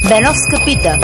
Беновска пита.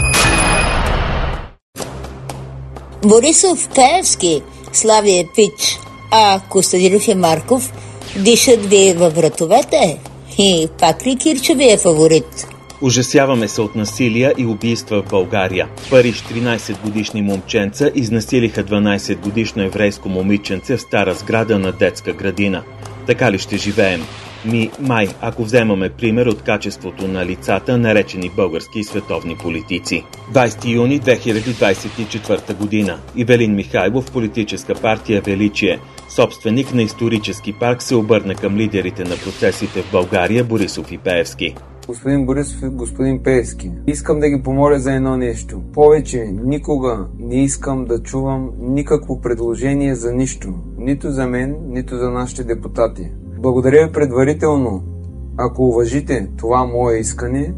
Борисов Пеевски, Славия Пич, а Костадинов и Марков дишат ви във вратовете? И пак ли Кирчо ви е фаворит? Ужасяваме се от насилия и убийства в България. В Париж 13-годишни момченца изнасилиха 12-годишно еврейско момиченце в стара сграда на детска градина. Така ли ще живеем? Май, ако вземаме пример от качеството на лицата, наречени български и световни политици. 20 юни 2024 година. Ивелин Михайлов, политическа партия Величие, собственик на исторически парк, се обърна към лидерите на процесите в България Борисов и Пеевски. Господин Борисов и господин Пеевски, искам да ги помоля за едно нещо. Повече никога не искам да чувам никакво предложение за нищо. Нито за мен, нито за нашите депутати. Благодаря ви предварително, ако уважите това мое искане.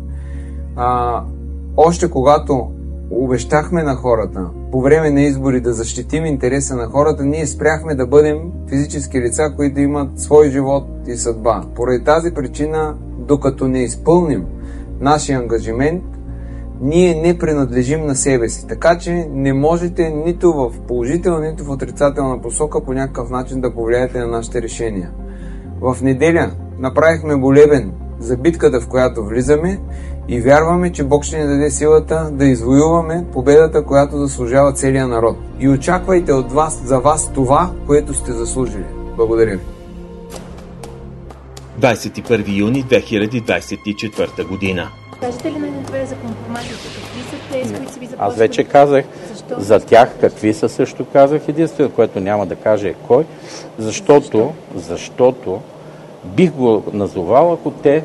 Още когато обещахме на хората по време на избори да защитим интереса на хората, ние спряхме да бъдем физически лица, които имат свой живот и съдба. Поради тази причина, докато не изпълним нашия ангажимент, ние не принадлежим на себе си. Така че не можете нито в положителна, нито в отрицателна посока по някакъв начин да повлияете на нашите решения. В неделя направихме молебен за битката, в която влизаме, и вярваме, че Бог ще ни даде силата да извоюваме победата, която заслужава целия народ. И очаквайте от вас, за вас това, което сте заслужили. Благодаря ви. 21 юни 2024 година. Кажете ли на за компроматите? Какви са те, с които си ви започват? Аз вече казах за тях какви са, също казах. Единствено, което няма да кажа е кой, защото бих го назовал, ако те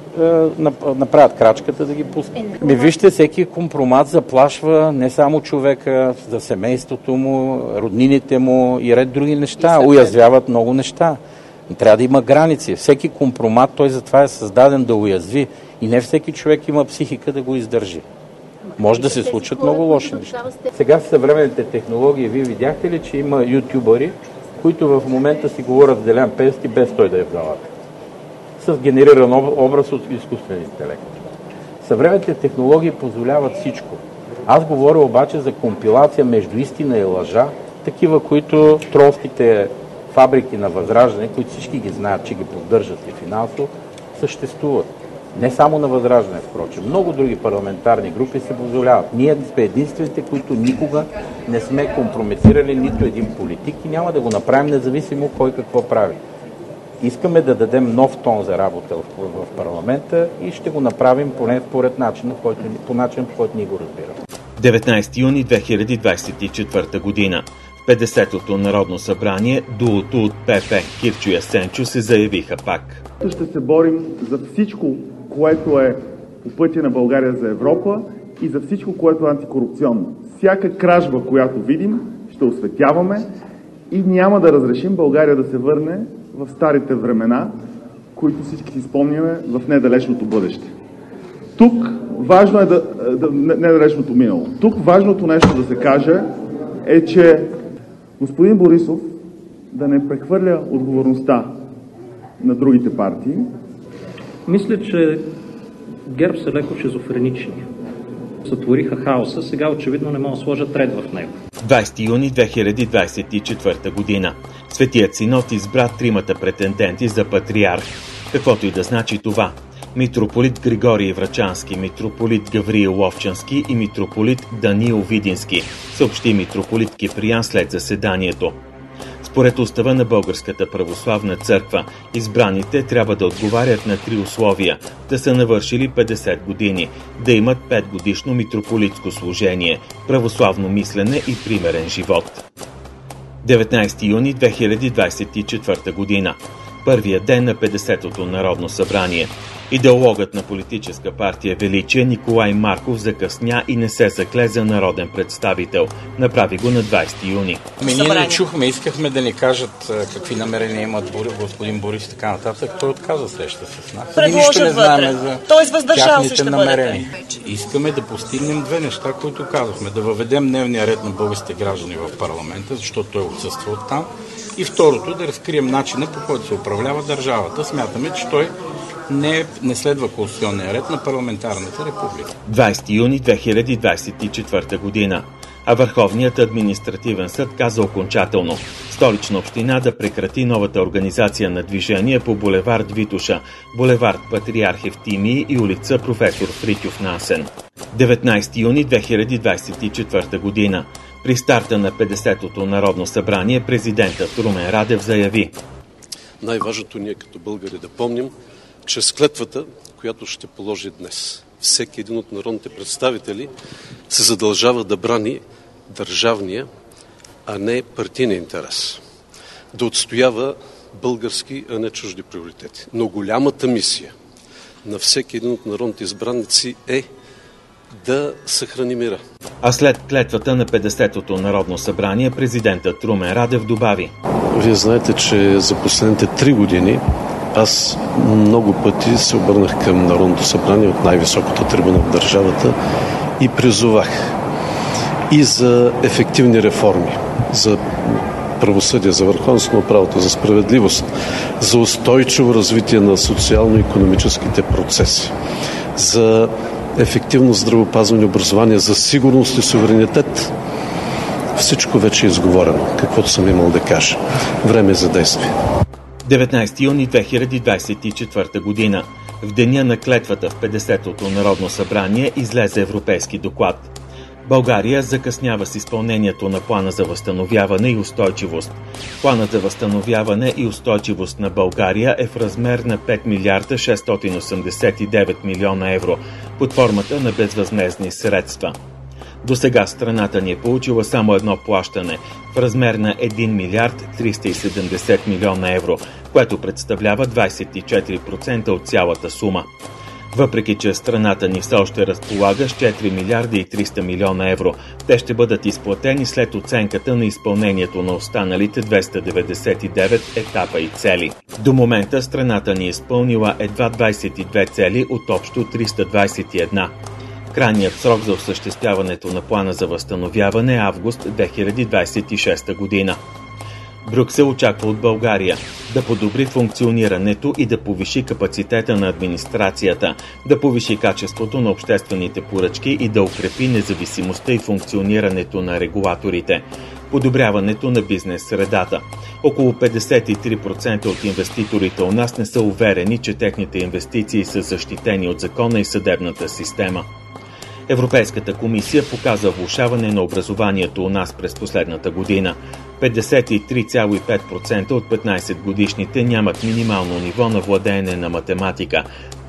направят крачката да ги пуснат. Вижте, всеки компромат заплашва не само човека, за семейството му, роднините му и ред други неща. Уязвяват много неща. Трябва да има граници. Всеки компромат, той затова е създаден да уязви. И не всеки човек има психика да го издържи. Може да се случат много лоши неща. Сега в съвременните технологии, вие видяхте ли, че има ютубъри, които в момента си говорят с Делян Пеевски без той да е в главата. С генериран образ от изкуствен интелект. Съвременните технологии позволяват всичко. Аз говоря обаче за компилация между истина и лъжа, такива, които тролските фабрики на Възраждане, които всички ги знаят, че ги поддържат и финансово, съществуват. Не само на Възраждане, впрочем. Много други парламентарни групи се позволяват. Ние сме единствените, които никога не сме компрометирали нито един политик и няма да го направим, независимо кой какво прави. Искаме да дадем нов тон за работа в парламента и ще го направим поне според начина, по начин, по който ние го разбираме. 19 юни 2024 година. В 50-то Народно събрание дуото от ПП Кирчо и Асенчо се заявиха пак. Ще се борим за всичко, което е по пътя на България за Европа и за всичко, което е антикорупционно. Всяка кражба, която видим, ще осветяваме и няма да разрешим България да се върне в старите времена, които всички си спомняме в недалечното бъдеще. Тук важно е недалечното минало. Тук важното нещо да се каже е, че господин Борисов да не прехвърля отговорността на другите партии. Мисля, че ГЕРБ са леко шизофренични. Сътвориха хаоса, сега очевидно не могат да сложат ред в него. 20 юни 2024 година. Светият Синод избра тримата претенденти за патриарх. Каквото и да значи това. Митрополит Григорий Врачански, митрополит Гавриил Ловчански и митрополит Даниил Видински, съобщи митрополит Киприян след заседанието. Според устава на Българската православна църква, избраните трябва да отговарят на 3 условия: да са навършили 50 години, да имат 5-годишно митрополитско служение, православно мислене и примерен живот. 19 юни 2024 година. Първият ден на 50-то Народно събрание. Идеологът на политическа партия Величие Николай Марков закъсня и не се закле за народен представител. Направи го на 20 юни. Ние не чухме, искахме да ни кажат какви намерения имат господин Борис и така нататък. Той отказа среща с нас. Предложат вътре. Тоест въздържал се ще намерения. Искаме да постигнем две неща, които казахме. Да въведем дневния ред на българските граждани в парламента, защото той отсъства оттам. И второто, да разкрием начина, по който се управлява държавата. Смятаме, че той не следва конституционния ред на парламентарната република. 20 юни 2024 година. А Върховният административен съд каза окончателно Столична община да прекрати новата организация на движение по булевард Витоша, булевард Патриарх Евтимий и улица Професор Фритьоф Нансен. 19 юни 2024 година. При старта на 50-то Народно събрание президентът Румен Радев заяви: най-важното ние като българи да помним, че с клетвата, която ще положи днес, всеки един от народните представители се задължава да брани държавния, а не партийния интерес. Да отстоява български, а не чужди приоритети. Но голямата мисия на всеки един от народните избраници е да съхрани мира. А след клетвата на 50-то Народно събрание президентът Румен Радев добави: Вие знаете, че за последните 3 години аз много пъти се обърнах към Народното събрание от най-високата трибуна в държавата и призовах и за ефективни реформи, за правосъдие, за върховенство на правото, за справедливост, за устойчиво развитие на социално-икономическите процеси, за ефективно здравеопазване и образование, за сигурност и суверенитет. Всичко вече е изговорено, каквото съм имал да кажа. Време е за действие. 19 юни 2024 година. В деня на клетвата в 50-то Народно събрание излезе европейски доклад. България закъснява с изпълнението на плана за възстановяване и устойчивост. Планът за възстановяване и устойчивост на България е в размер на 5 милиарда 689 милиона евро под формата на безвъзмездни средства. До сега страната ни е получила само едно плащане в размер на 1 милиард 370 милиона евро, което представлява 24% от цялата сума. Въпреки че страната ни все още разполага с 4 милиарда и 300 милиона евро, те ще бъдат изплатени след оценката на изпълнението на останалите 299 етапа и цели. До момента страната ни е изпълнила едва 22 цели от общо 321. Крайният срок за осъществяването на плана за възстановяване е август 2026 година. Брюксел очаква от България да подобри функционирането и да повиши капацитета на администрацията, да повиши качеството на обществените поръчки и да укрепи независимостта и функционирането на регулаторите, подобряването на бизнес средата. Около 53% от инвеститорите у нас не са уверени, че техните инвестиции са защитени от закона и съдебната система. Европейската комисия показа влошаване на образованието у нас през последната година. 53,5% от 15-годишните нямат минимално ниво на владеене на математика,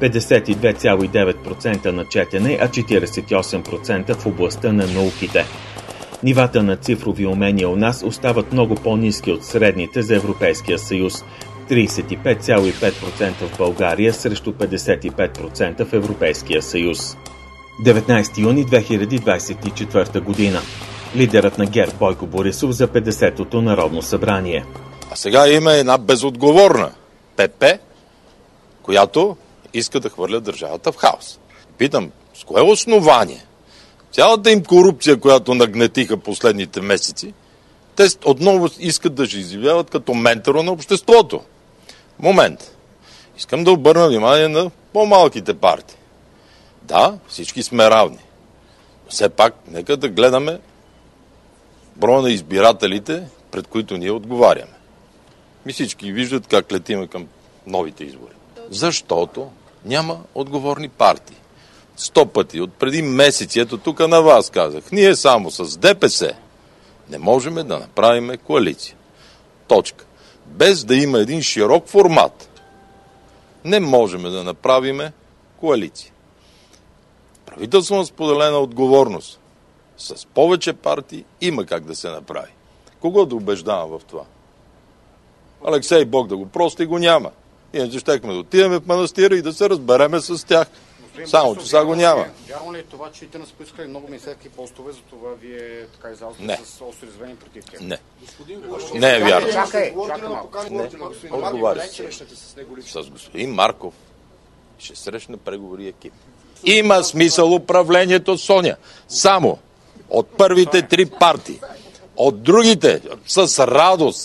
52,9% на четене, а 48% в областта на науките. Нивата на цифрови умения у нас остават много по-ниски от средните за Европейския съюз. 35,5% в България срещу 55% в Европейския съюз. 19 юни 2024 година. Лидерът на ГЕРБ Бойко Борисов за 50-то Народно събрание. А сега има една безотговорна ПП, която иска да хвърля държавата в хаос. Питам, с кое основание? Цялата им корупция, която нагнетиха последните месеци, те отново искат да се изявяват като ментора на обществото. Момент. Искам да обърна внимание на по-малките партии. Да, всички сме равни. Но все пак, нека да гледаме броя на избирателите, пред които ние отговаряме. Всички виждат как летиме към новите избори. Защото няма отговорни партии. 100 пъти, от преди месеци, ето тук на вас казах, ние само с ДПС не можем да направим коалиция. Точка. Без да има един широк формат, не можем да направим коалиция. Правителство на споделена отговорност с повече партии има как да се направи. Кого да убеждавам в това? Алексей Бог да го прости, го няма. Иначе щехме да отидем в манастира и да се разбереме с тях. Само, че сега го няма. Вярно ли е това, че те не са поискали много министерски постове, за това вие така излязохте с остро извинение против тях? Не. Не е вярно. Чакай. Отговаря с господин Марков. Ще срещна преговори екип. Има смисъл управлението, Соня. Само от първите 3 партии. От другите с радост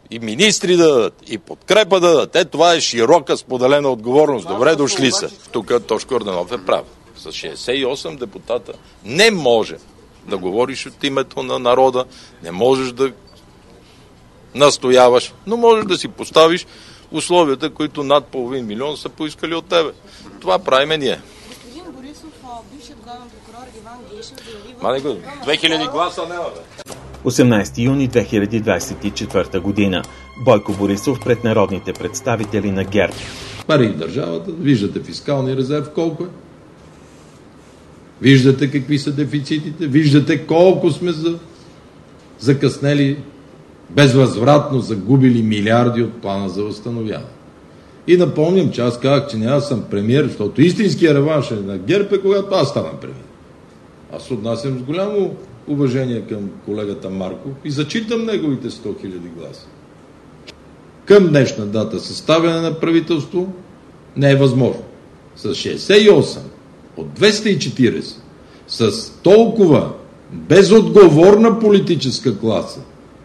И министри да дадат, и подкрепа да дадат. Това е широка споделена отговорност. Добре дошли са. Тук Тошко Йорданов е прав. С 68 депутата не може да говориш от името на народа, не можеш да настояваш, но можеш да си поставиш условията, които над половин милион са поискали от тебе. Това правиме ние. Господин Борисов, бившият главен прокурор Иван Гешев заяви... 2000 гласа няма, 18 юни 2024 година. Бойко Борисов пред народните представители на ГЕРБ. Пари в държавата, виждате фискалния резерв колко е. Виждате какви са дефицитите, виждате колко сме закъснели, безвъзвратно загубили милиарди от плана за възстановяване. И напомням, че аз казах, че няма съм премиер, защото истинския реванш на ГЕРБ е когато аз станам премиер. Аз отнасям с голямо уважение към колегата Марков и зачитам неговите 100 000 гласа. Към днешна дата съставяне на правителство не е възможно. С 68 от 240, с толкова безотговорна политическа класа,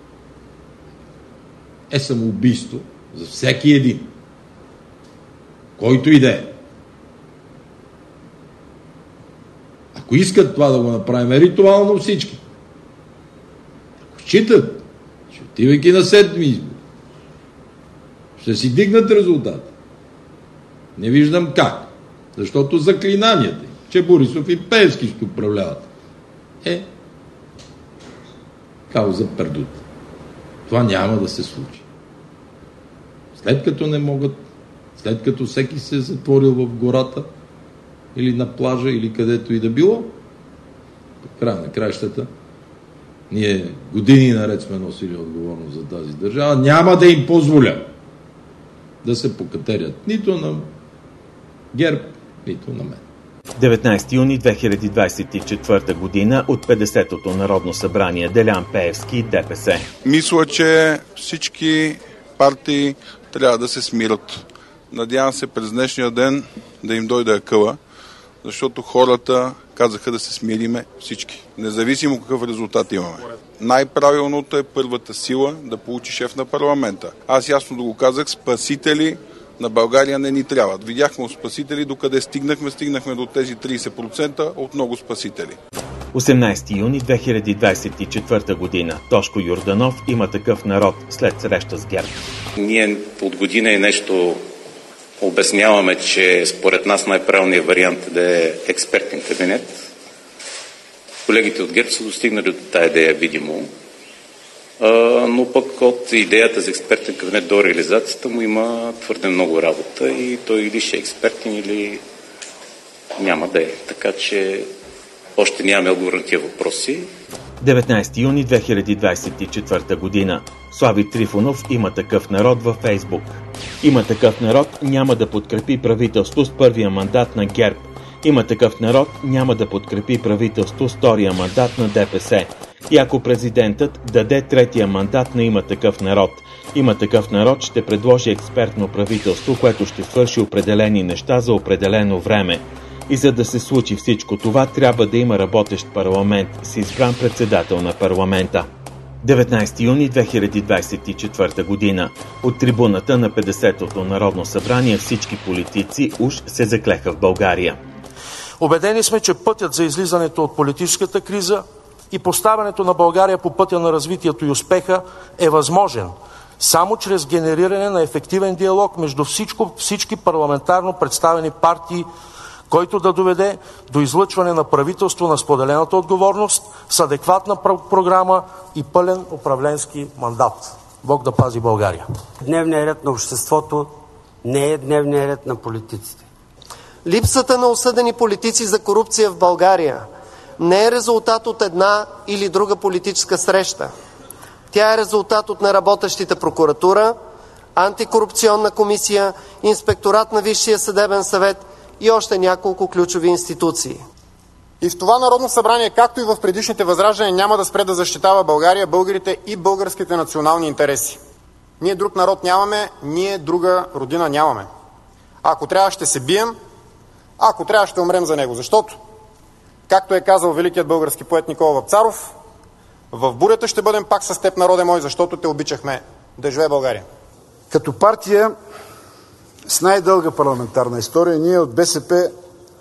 е самоубийство за всеки един, който и да е. Ако искат това да го направим ритуално всички, ако считат, че отивайки на 7 избори, ще си дигнат резултата. Не виждам как. Защото заклинанията, че Борисов и Пеевски ще управляват, е кауза пердута. Това няма да се случи. След като не могат, след като всеки се е затворил в гората или на плажа, или където и да било, в края на краищата, ние години наред сме носили отговорност за тази държава, няма да им позволя да се покатерят нито на ГЕРБ, нито на мен. 19 юни 2024 година от 50-то Народно събрание. Делян Пеевски, ДПС. Мисля, че всички партии трябва да се смират. Надявам се през днешния ден да им дойде акъла, защото хората казаха да се смириме всички, независимо какъв резултат имаме. Най-правилното е първата сила да получи шеф на парламента. Аз ясно да го казах, спасители на България не ни трябват. Видяхме от спасители докъде стигнахме до тези 30% от много спасители. 18 юни 2024 година. Тошко Йорданов, Има такъв народ след среща с ГЕРБ. Ние от година и нещо обясняваме, че според нас най-правилният вариант е да е експертен кабинет. Колегите от ГЕРБ са достигнали до тази идея, видимо. Но пък от идеята за експертен кабинет до реализацията му има твърде много работа и той или ще е експертен, или няма да е. Така че още нямаме отговор на тия въпроси. 19 юни 2024 година. Слави Трифонов, Има такъв народ във Фейсбук. Има такъв народ няма да подкрепи правителство с първия мандат на ГЕРБ. Има такъв народ няма да подкрепи правителство с втория мандат на ДПС. И ако президентът даде третия мандат на Има такъв народ, Има такъв народ ще предложи експертно правителство, което ще свърши определени неща за определено време. И за да се случи всичко това, трябва да има работещ парламент с избран председател на парламента. 19 юни 2024 година. От трибуната на 50-то Народно събрание всички политици уж се заклеха в България. Убедени сме, че пътят за излизането от политическата криза и поставянето на България по пътя на развитието и успеха е възможен само чрез генериране на ефективен диалог между всички парламентарно представени партии, който да доведе до излъчване на правителство на споделената отговорност с адекватна програма и пълен управленски мандат. Бог да пази България. Дневният ред на обществото не е дневният ред на политиците. Липсата на осъдени политици за корупция в България не е резултат от една или друга политическа среща. Тя е резултат от неработещите прокуратура, антикорупционна комисия, инспекторат на Висшия съдебен съвет и още няколко ключови институции. И в това Народно събрание, както и в предишните възраждания, няма да спре да защитава България, българите и българските национални интереси. Ние друг народ нямаме, ние друга родина нямаме. Ако трябва, ще се бием, ако трябва, ще умрем за него. Защото, както е казал великият български поет Никола Вапцаров, в бурята ще бъдем пак с теб, народе мой, защото те обичахме Да живее България! Като партия с най-дълга парламентарна история, ние от БСП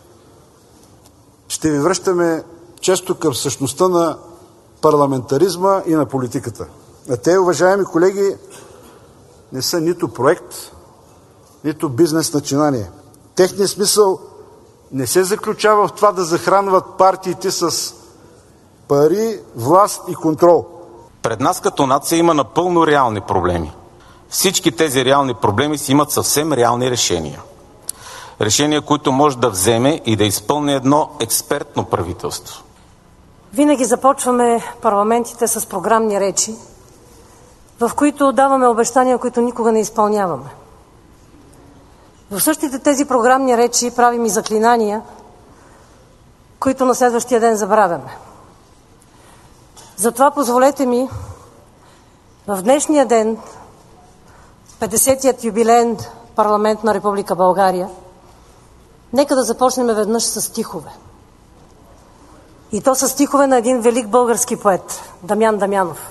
ще ви връщаме често към същността на парламентаризма и на политиката. А те, уважаеми колеги, не са нито проект, нито бизнес начинание. Техният смисъл не се заключава в това да захранват партиите с пари, власт и контрол. Пред нас като нация има напълно реални проблеми. Всички тези реални проблеми си имат съвсем реални решения. Решения, които може да вземе и да изпълни едно експертно правителство. Винаги започваме парламентите с програмни речи, в които даваме обещания, които никога не изпълняваме. В същите тези програмни речи правим и заклинания, които на следващия ден забравяме. Затова позволете ми в днешния ден, 50-тият юбилеен парламент на Република България, нека да започнем веднъж с стихове. И то с стихове на един велик български поет, Дамян Дамянов.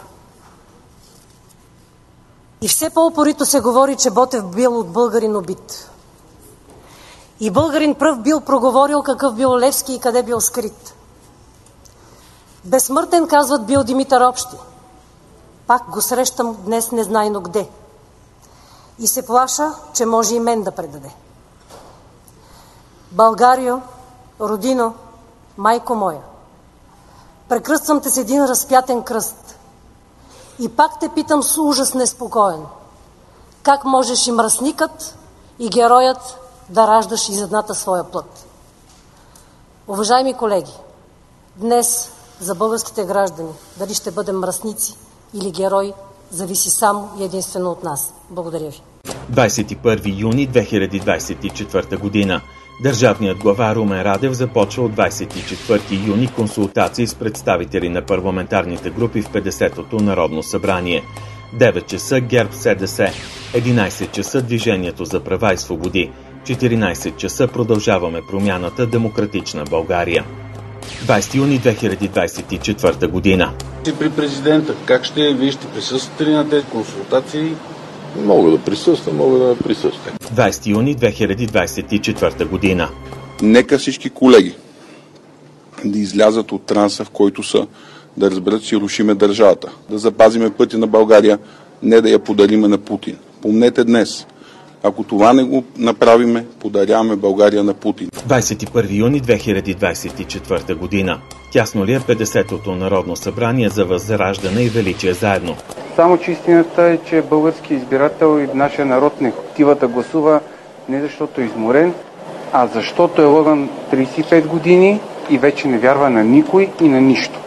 И все по-упорито се говори, че Ботев бил от българин убит. И българин пръв бил проговорил какъв бил Левски и къде бил скрит. Безсмъртен, казват, бил Димитър Общи. Пак го срещам днес незнайно где. И се плаша, че може и мен да предаде. Българио, родино, майко моя, прекръствам те с един разпятен кръст. И пак те питам с ужас неспокоен. Как можеш и мръсникът, и героят да раждаш из едната своя плът? Уважаеми колеги, днес за българските граждани дали ще бъдем мръсници или герои, зависи само и единствено от нас. Благодаря ви. 21 юни 2024 година. Държавният глава Румен Радев започва от 24 юни консултации с представители на парламентарните групи в 50-то Народно събрание. 9 часа ГЕРБ СДС, 11 часа Движението за права и свободи, 14 часа Продължаваме промяната Демократична България. 20 юни 2024 година. При президента, как ще вие ще присъствате ли на тези консултации? Мога да присъствам, мога да присъствам. 20 юни 2024 година. Нека всички колеги да излязат от транса, в който са, да разберат, че рушиме държавата, да запазиме пътя на България, не да я подариме на Путин. Помнете днес, ако това не го направиме, подаряваме България на Путин. 21 юни 2024 година. Тясно ли е 50-то Народно събрание за Възраждане и Величие заедно? Само че истината е, че български избирател и нашия народ не отива да гласува не защото е изморен, а защото е лъган 35 години и вече не вярва на никой и на нищо.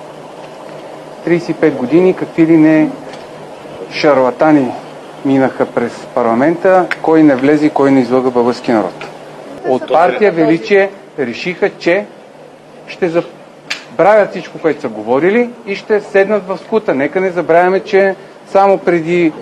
35 години какви ли не шарлатани минаха през парламента, кой не влезе и кой не излъга български народ. От партия Величие решиха, че ще забравят всичко, което са говорили и ще седнат в скута. Нека не забравяме, че само преди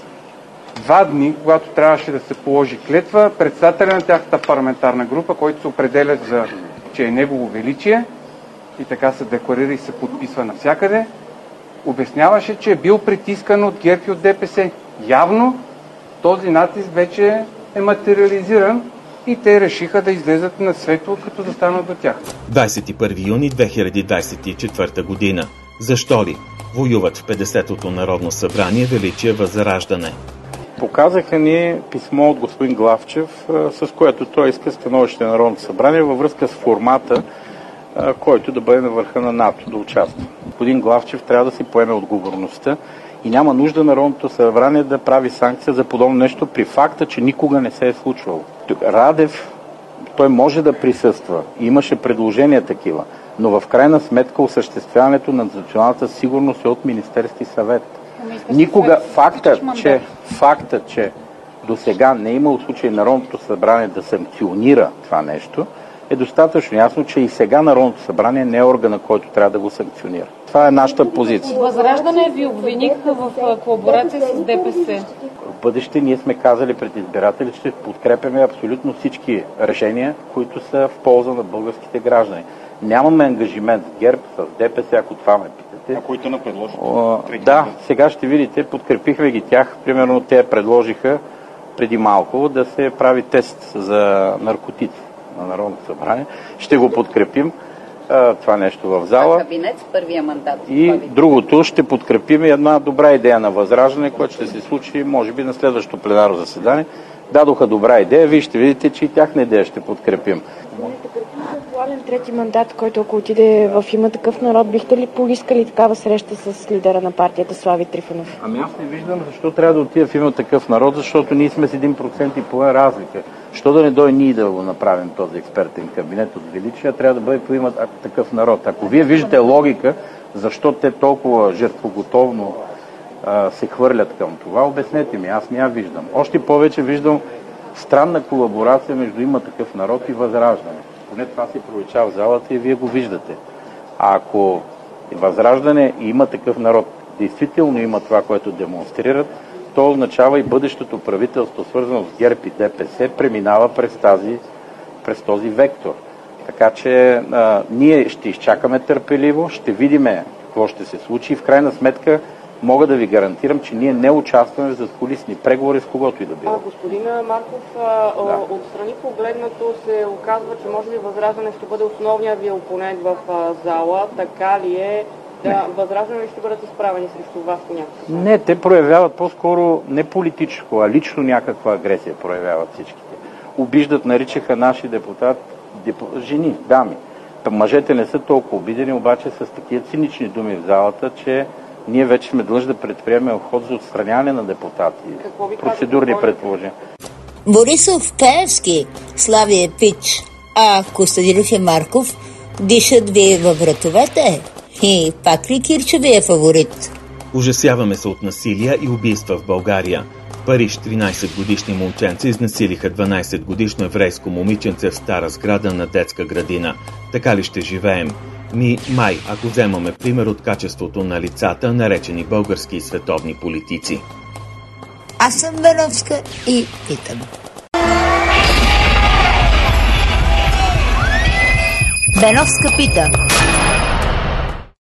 2 дни, когато трябваше да се положи клетва, председателя на тяхната парламентарна група, който се определя за, че е негово величие и така се декларира и се подписва навсякъде, обясняваше, че е бил притискан от ГЕРБ и от ДПС. Явно този натиск вече е материализиран и те решиха да излезат на светло, като да станат до тях. 21 юни 2024 година. Защо ли? Воюват в 50-то Народно събрание Величие Възраждане. Показаха ни писмо от господин Главчев, с което той иска становище на Народното събрание във връзка с формата, който да бъде на върха на НАТО, да участва. Господин Главчев трябва да си поеме отговорността и няма нужда Народното събрание да прави санкция за подобно нещо при факта, че никога не се е случвало. Радев, той може да присъства, имаше предложения такива, но в крайна сметка осъществяването на националната сигурност е от Министерски съвет. Никога факта, че до сега не е имало случай Народното събрание да санкционира това нещо, е достатъчно ясно, че и сега Народното събрание не е органа, който трябва да го санкционира. Това е нашата позиция. Възраждане ви обвиниха в колаборация с ДПС. В бъдеще ние сме казали пред избирателите, че подкрепяме абсолютно всички решения, които са в полза на българските граждани. Нямаме ангажимент с ГЕРБ, с ДПС, ако това ме питате. А които не предложат? Да, сега ще видите, подкрепихме ги тях. Примерно те предложиха преди малко да се прави тест за наркотици на Народното събрание. Ще го подкрепим това нещо в зала. Кабинет с първия мандат. И другото, ще подкрепим една добра идея на Възраждане, която ще се случи, може би, на следващото пленарно заседание. Дадоха добра идея, вие ще видите, че и тяхна идея ще подкрепим. Актуален трети мандат, който ако отиде в Има такъв народ, бихте ли поискали такава среща с лидера на партията Слави Трифонов? Ами аз не виждам защо трябва да отида в Има такъв народ, защото ние сме с 1,5% разлика. Що да не дойде ние да го направим този експертен кабинет от Величия, трябва да бъде по Има такъв народ. Ако вие виждате логика, защо те толкова жертвоготовно се хвърлят към това, обяснете ми, аз не я виждам. Още повече виждам странна колаборация между Има такъв народ и Възраждане. Поне това се пролича в залата и вие го виждате. А ако Възраждане и Има такъв народ действително има това, което демонстрират, то означава и бъдещото правителство, свързано с ГЕРБ и ДПС, преминава през този вектор. Така че ние ще изчакаме търпеливо, ще видим какво ще се случи и в крайна сметка мога да ви гарантирам, че ние не участваме в задкулисни преговори с когото и да било. Господин Марков, отстрани погледнато се оказва, че може би Възраждане ще бъде основният ви опонент в зала. Така ли е? Да, Възраждане ли ще бъдат изправени срещу вас по някакъв? Не, те проявяват по-скоро не политическо, а лично някаква агресия проявяват всичките. Обиждат, наричаха наши жени, дами. Мъжете не са толкова обидени, обаче с такива цинични думи в залата, че ние вече сме длъжни да предприемем ход за отстраняване на депутати. Процедурни предположения. Борисов Пеевски, Слави е пич, а Костадинов и Марков дишат ви във вратовете. И пак ли Кирчо ви е фаворит? Ужасяваме се от насилия и убийства в България. В Париж 13-годишни момченци изнасилиха 12-годишно еврейско момиченце в стара сграда на детска градина. Така ли ще живеем? Май, ако вземаме пример от качеството на лицата, наречени български и световни политици. Аз съм Беновска и питам. Беновска пита.